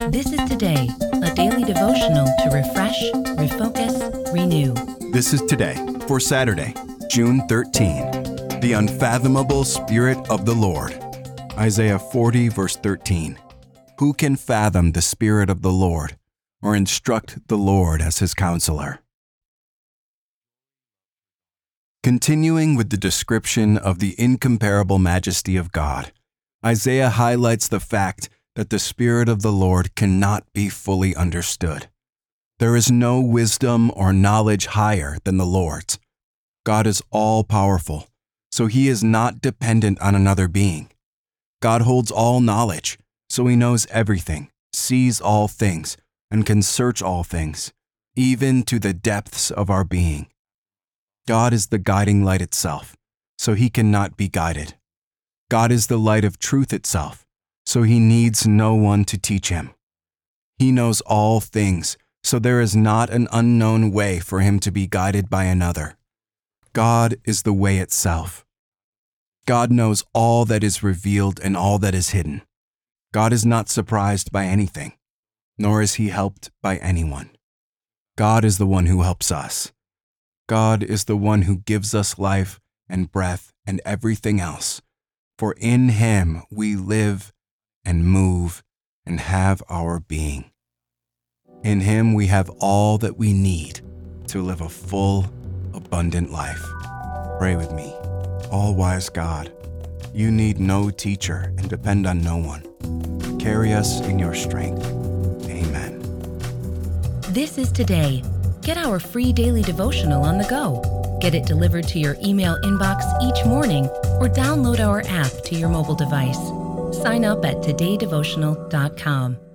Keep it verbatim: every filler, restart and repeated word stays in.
This is Today, a daily devotional to refresh, refocus, renew. This is Today for Saturday, June thirteenth. The unfathomable Spirit of the Lord. Isaiah forty, verse thirteen. Who can fathom the Spirit of the Lord, or instruct the Lord as his counselor? Continuing with the description of the incomparable majesty of God, Isaiah highlights the fact that the Spirit of the Lord cannot be fully understood. There is no wisdom or knowledge higher than the Lord's. God is all-powerful, so he is not dependent on another being. God holds all knowledge, so he knows everything, sees all things, and can search all things, even to the depths of our being. God is the guiding light itself, so he cannot be guided. God is the light of truth itself, so he needs no one to teach him. He knows all things, so there is not an unknown way for him to be guided by another. God is the way itself. God knows all that is revealed and all that is hidden. God is not surprised by anything, nor is he helped by anyone. God is the one who helps us. God is the one who gives us life and breath and everything else, for in him we live and move and have our being. In him we have all that we need to live a full, abundant life. Pray with me. All-wise God, you need no teacher and depend on no one. Carry us in your strength. Amen. This is Today. Get our free daily devotional on the go. Get it delivered to your email inbox each morning or download our app to your mobile device. Sign up at today devotional dot com.